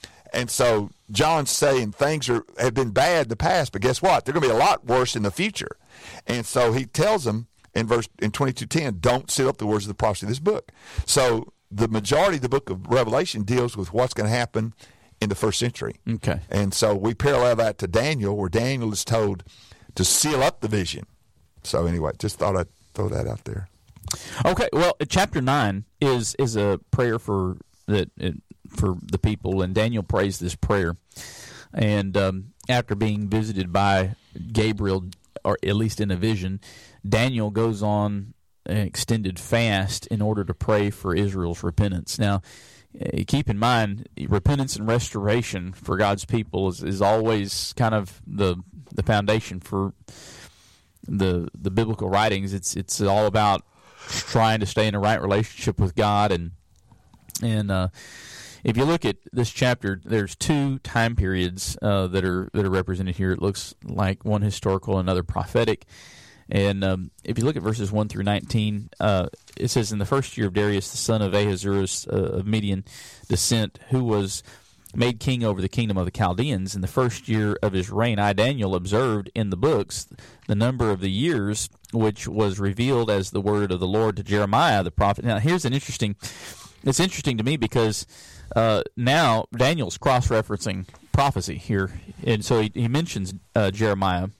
so John's saying things have been bad in the past, but guess what? They're going to be a lot worse in the future. And so he tells them in 22:10, don't seal up the words of the prophecy of this book. So the majority of the book of Revelation deals with what's going to happen in the first century. Okay. And so we parallel that to Daniel, where Daniel is told to seal up the vision. So anyway, just thought I'd throw that out there. Okay. Well, chapter 9 is a prayer for the people, and Daniel prays this prayer. And after being visited by Gabriel, or at least in a vision, Daniel goes on an extended fast in order to pray for Israel's repentance. Now, keep in mind, repentance and restoration for God's people is always kind of the foundation for the biblical writings. It's all about trying to stay in a right relationship with God, and if you look at this chapter, there's two time periods that are represented here. It looks like one historical, another prophetic. And if you look at verses 1 through 19, it says, "In the first year of Darius, the son of Ahasuerus of Median descent, who was made king over the kingdom of the Chaldeans, in the first year of his reign, I, Daniel, observed in the books the number of the years which was revealed as the word of the Lord to Jeremiah the prophet." Now, it's interesting to me because now Daniel's cross-referencing prophecy here. And so he mentions Jeremiah.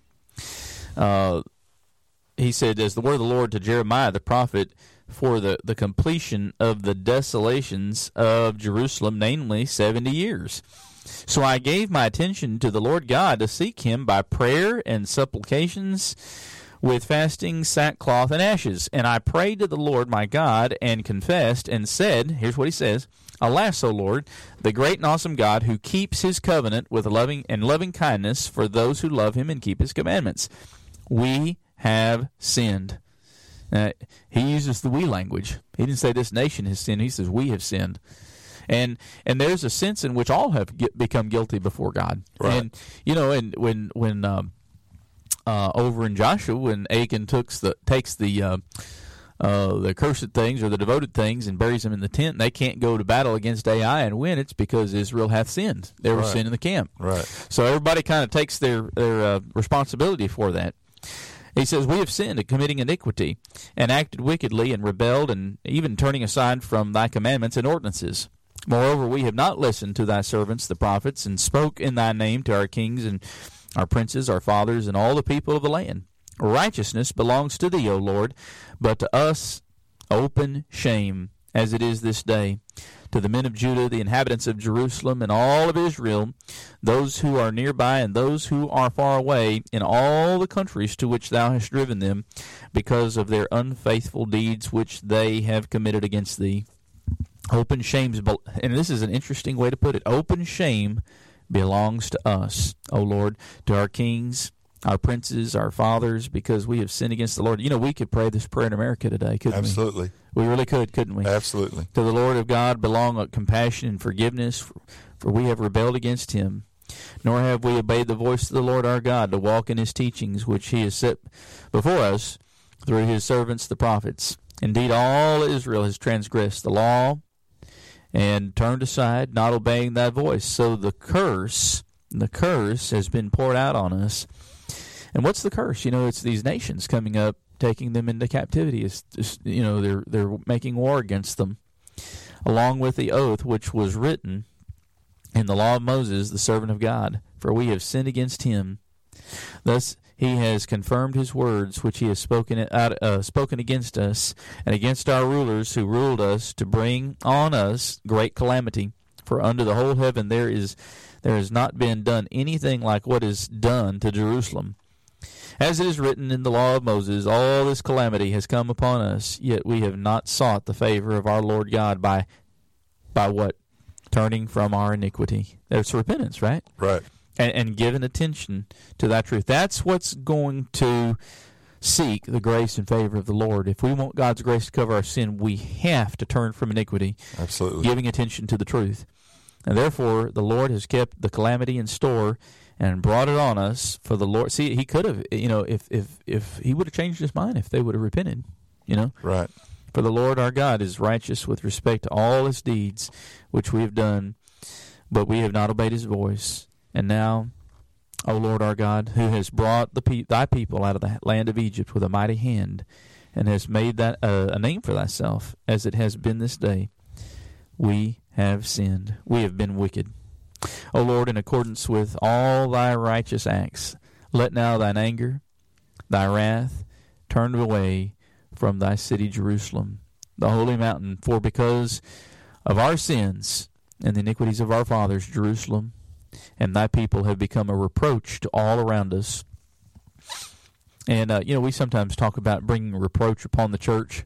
He said, "As the word of the Lord to Jeremiah the prophet, for the completion of the desolations of Jerusalem, namely 70 years. So I gave my attention to the Lord God to seek him by prayer and supplications with fasting, sackcloth, and ashes. And I prayed to the Lord my God and confessed and said," here's what he says, "Alas, O Lord, the great and awesome God who keeps his covenant with loving kindness for those who love him and keep his commandments. We have sinned." He uses the we language. He didn't say this nation has sinned. He says we have sinned. And there's a sense in which all have become guilty before God. Right. And and when over in Joshua, when Achan takes the cursed things or the devoted things and buries them in the tent, they can't go to battle against Ai and win. It's because Israel hath sinned. There was sin in the camp. Right. So everybody kind of takes their responsibility for that. He says, we have sinned, committing iniquity, and acted wickedly, and rebelled, and even turning aside from thy commandments and ordinances. Moreover, we have not listened to thy servants, the prophets, and spoke in thy name to our kings and our princes, our fathers, and all the people of the land. Righteousness belongs to thee, O Lord, but to us open shame, as it is this day. To the men of Judah, the inhabitants of Jerusalem, and all of Israel, those who are nearby and those who are far away, in all the countries to which thou hast driven them, because of their unfaithful deeds which they have committed against thee. Open shames, and this is an interesting way to put it, open shame belongs to us, O Lord, to our kings, our princes, our fathers, because we have sinned against the Lord. We could pray this prayer in America today, couldn't we? Absolutely. We really could, couldn't we? Absolutely. To the Lord of God belong compassion and forgiveness, for we have rebelled against him. Nor have we obeyed the voice of the Lord our God to walk in his teachings, which he has set before us through his servants the prophets. Indeed, all Israel has transgressed the law and turned aside, not obeying thy voice. So the curse has been poured out on us. And what's the curse? It's these nations coming up, taking them into captivity. It's just, they're making war against them, along with the oath which was written in the law of Moses, the servant of God. For we have sinned against him. Thus he has confirmed his words which he has spoken against us and against our rulers who ruled us, to bring on us great calamity. For under the whole heaven there has not been done anything like what is done to Jerusalem. As it is written in the law of Moses, all this calamity has come upon us, yet we have not sought the favor of our Lord God by what? Turning from our iniquity. That's repentance, right? Right. And giving attention to that truth. That's what's going to seek the grace and favor of the Lord. If we want God's grace to cover our sin, we have to turn from iniquity. Absolutely. Giving attention to the truth. And therefore, the Lord has kept the calamity in store and brought it on us for the Lord. See, he could have, if he would have changed his mind, if they would have repented, Right. For the Lord our God is righteous with respect to all his deeds which we have done, but we have not obeyed his voice. And now, O Lord our God, who has brought thy people out of the land of Egypt with a mighty hand, and has made that a name for thyself, as it has been this day, we have sinned. We have been wicked. O Lord, in accordance with all thy righteous acts, let now thine anger, thy wrath, turn away from thy city Jerusalem, the holy mountain. For because of our sins and the iniquities of our fathers, Jerusalem and thy people have become a reproach to all around us. And, we sometimes talk about bringing reproach upon the church.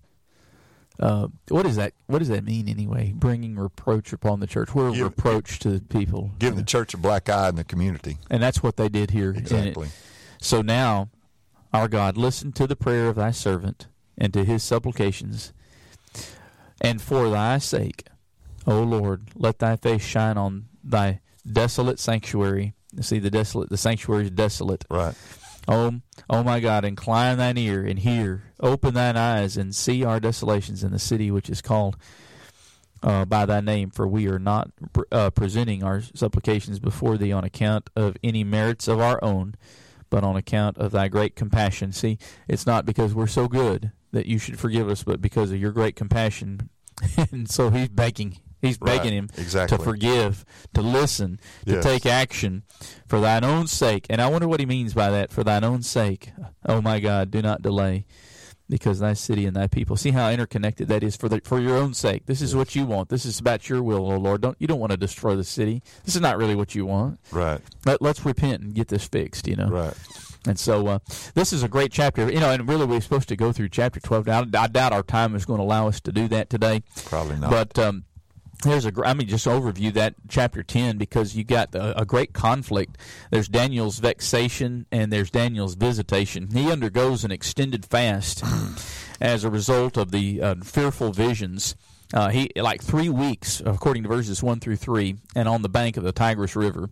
What does that mean anyway? Bringing reproach upon the church. We're a reproach to people. Give the church a black eye in the community. And that's what they did here. Exactly. So now, our God, listen to the prayer of thy servant and to his supplications. And for thy sake, O Lord, let thy face shine on thy desolate sanctuary. See, the sanctuary is desolate. Right. Oh my God, incline thine ear and hear. Open thine eyes and see our desolations in the city which is called by thy name. For we are not presenting our supplications before thee on account of any merits of our own, but on account of thy great compassion. See, it's not because we're so good that you should forgive us, but because of your great compassion. And so he's begging. He's begging him to forgive, to listen, to take action for thine own sake. And I wonder what he means by that, for thine own sake. Oh, my God, do not delay, because thy city and thy people. See how interconnected that is for your own sake. This is what you want. This is about your will, O Lord. You don't want to destroy the city. This is not really what you want. Right. Let's repent and get this fixed, Right. And so this is a great chapter, and really we're supposed to go through chapter 12. I doubt our time is going to allow us to do that today. Probably not. But just overview that chapter 10, because you got a great conflict. There's Daniel's vexation and there's Daniel's visitation. He undergoes an extended fast as a result of the fearful visions He like 3 weeks, according to verses 1 through 3, and on the bank of the Tigris River.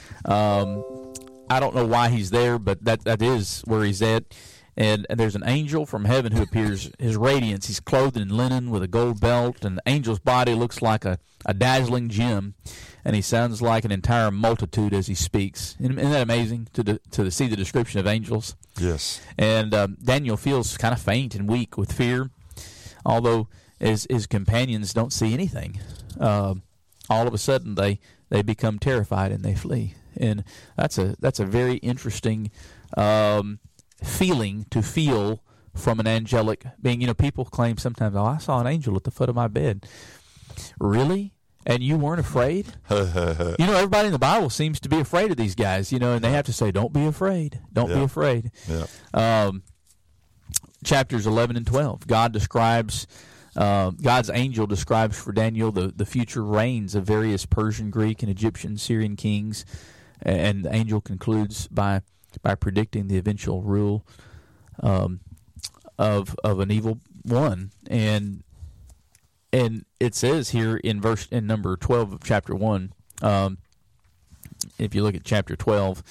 I don't know why he's there, but that is where he's at. And there's an angel from heaven who appears. His radiance, he's clothed in linen with a gold belt, and the angel's body looks like a dazzling gem, and he sounds like an entire multitude as he speaks. Isn't that amazing to see the description of angels? Yes. And Daniel feels kind of faint and weak with fear, although his companions don't see anything. All of a sudden, they become terrified and they flee. And that's a very interesting feeling to feel from an angelic being. People claim sometimes, I saw an angel at the foot of my bed. Really? And you weren't afraid? Everybody in the Bible seems to be afraid of these guys, and they have to say, don't be afraid. Don't be afraid. Yeah. Chapters 11 and 12, God's angel describes for Daniel the future reigns of various Persian, Greek, and Egyptian, Syrian kings, and the angel concludes by predicting the eventual rule of an evil one. And it says here in number 12 of chapter 1, if you look at chapter 12,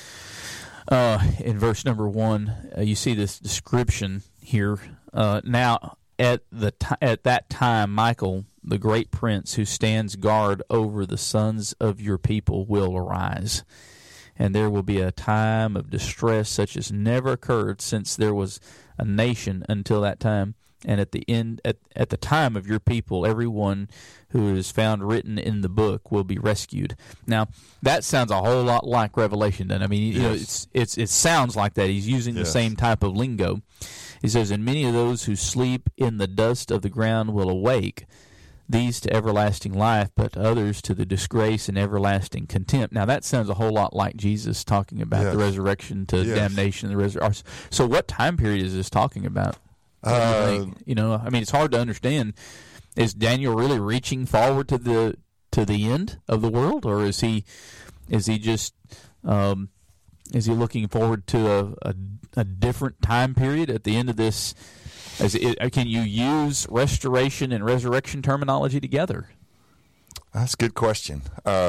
in verse number 1, you see this description here. Now, at that time, Michael, the great prince who stands guard over the sons of your people, will arise. And there will be a time of distress such as never occurred since there was a nation until that time. And at the time of your people, everyone who is found written in the book will be rescued. Now, that sounds a whole lot like Revelation, doesn't it? I mean, yes. It sounds like that. He's using the same type of lingo. He says, and many of those who sleep in the dust of the ground will awake, these to everlasting life, but others to the disgrace and everlasting contempt. Now, that sounds a whole lot like Jesus talking about the resurrection to damnation and the resurrection. So what time period is this talking about? It's hard to understand. Is Daniel really reaching forward to the end of the world, or is he just is he looking forward to a different time period at the end of this? Can you use restoration and resurrection terminology together? That's a good question.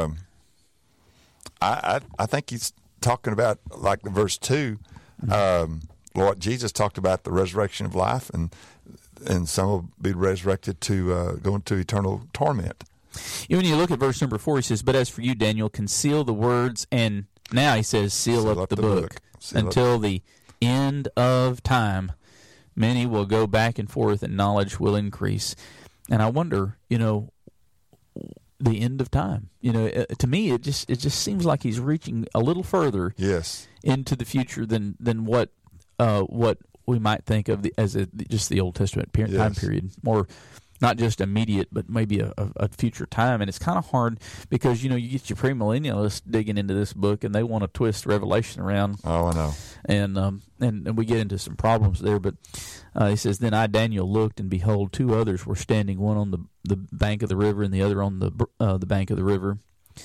I think he's talking about, like the verse 2, Lord Jesus talked about the resurrection of life, and some will be resurrected to go into eternal torment. When you look at verse number 4, he says, but as for you, Daniel, conceal the words, and now he says, seal up the book until the end of time. Many will go back and forth, and knowledge will increase. And I wonder, the end of time. To me, it just seems like he's reaching a little further into the future than what we might think of as just the Old Testament time period, more not just immediate, but maybe a future time. And it's kind of hard because, you get your premillennialists digging into this book, and they want to twist Revelation around. Oh, I know. And we get into some problems there. But he says, then I, Daniel, looked, and behold, 2 others were standing, one on the bank of the river and the other on the bank of the river.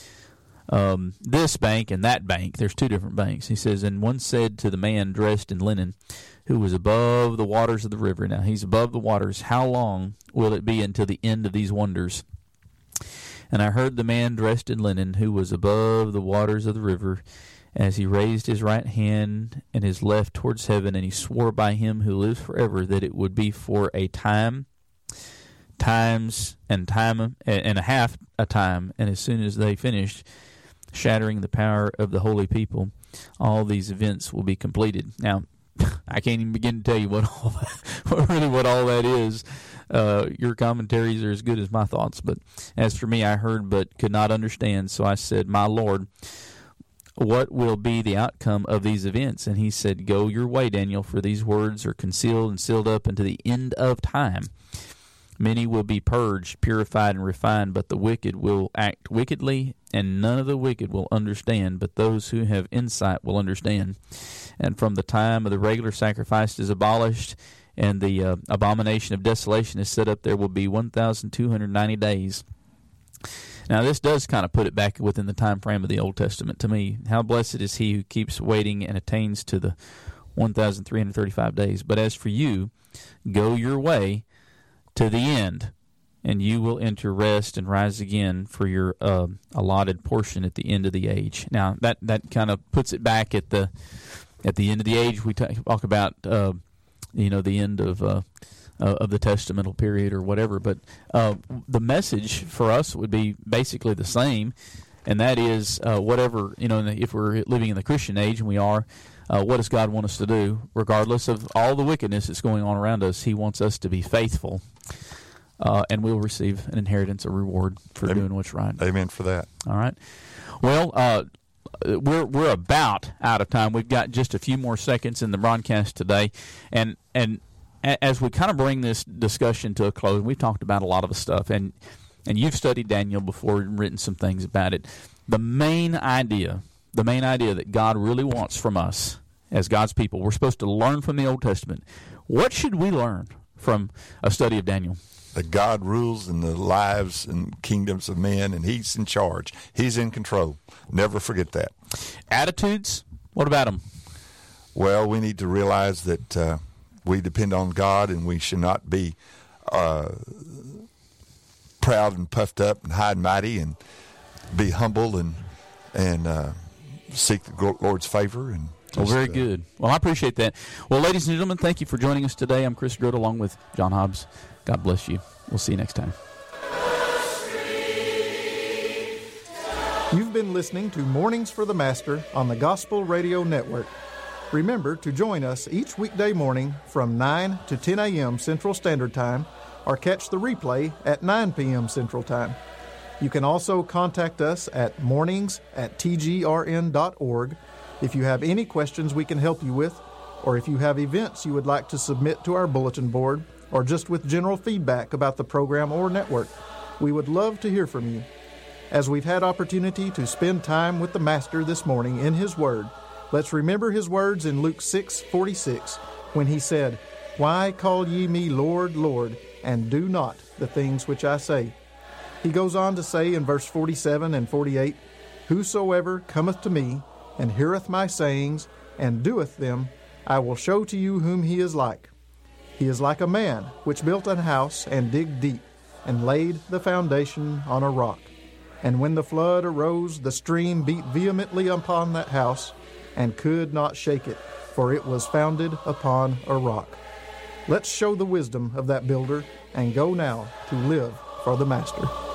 This bank and that bank, there's 2 different banks. He says, and one said to the man dressed in linen, who was above the waters of the river. Now, he's above the waters. How long will it be until the end of these wonders? And I heard the man dressed in linen, who was above the waters of the river, as he raised his right hand and his left towards heaven, and he swore by him who lives forever that it would be for a time, times, and a half a time. And as soon as they finished shattering the power of the holy people, all these events will be completed. Now, I can't even begin to tell you what all that is. Your commentaries are as good as my thoughts. But as for me, I heard but could not understand. So I said, my Lord, what will be the outcome of these events? And he said, go your way, Daniel, for these words are concealed and sealed up unto the end of time. Many will be purged, purified, and refined, but the wicked will act wickedly, and none of the wicked will understand, but those who have insight will understand. And from the time of the regular sacrifice is abolished, and the abomination of desolation is set up, there will be 1,290 days. Now, this does kind of put it back within the time frame of the Old Testament to me. How blessed is he who keeps waiting and attains to the 1,335 days. But as for you, go your way to the end. and you will enter rest and rise again for your allotted portion at the end of the age. Now, that kind of puts it back at the end of the age. We talk about the end of the testamental period or whatever, but the message for us would be basically the same, and that is whatever, if we're living in the Christian age, and we are, what does God want us to do? Regardless of all the wickedness that's going on around us, He wants us to be faithful, and we'll receive an inheritance, a reward for doing what's right. Amen for that. All right. Well, we're about out of time. We've got just a few more seconds in the broadcast today, and as we kind of bring this discussion to a close, we've talked about a lot of the stuff, and you've studied Daniel before and written some things about it. The main idea that God really wants from us as God's people, we're supposed to learn from the Old Testament. What should we learn from a study of Daniel? That God rules in the lives and kingdoms of men, and He's in charge. He's in control. Never forget that. Attitudes, what about them? Well, we need to realize that we depend on God, and we should not be proud and puffed up and high and mighty, and be humble and seek the Lord's favor. And very good. Well, I appreciate that. Well, ladies and gentlemen, thank you for joining us today. I'm Chris Grote along with John Hobbs. God bless you. We'll see you next time. You've been listening to Mornings for the Master on the Gospel Radio Network. Remember to join us each weekday morning from 9 to 10 a.m. Central Standard Time, or catch the replay at 9 p.m. Central Time. You can also contact us at mornings@tgrn.org if you have any questions we can help you with, or if you have events you would like to submit to our bulletin board, or just with general feedback about the program or network. We would love to hear from you. As we've had opportunity to spend time with the Master this morning in His Word, let's remember His words in Luke 6:46, when He said, "Why call ye me Lord, Lord, and do not the things which I say?" He goes on to say in verse 47 and 48, "Whosoever cometh to me, and heareth my sayings, and doeth them, I will show to you whom he is like. He is like a man which built an house, and digged deep, and laid the foundation on a rock. And when the flood arose, the stream beat vehemently upon that house, and could not shake it, for it was founded upon a rock." Let's show the wisdom of that builder, and go now to live for the Master.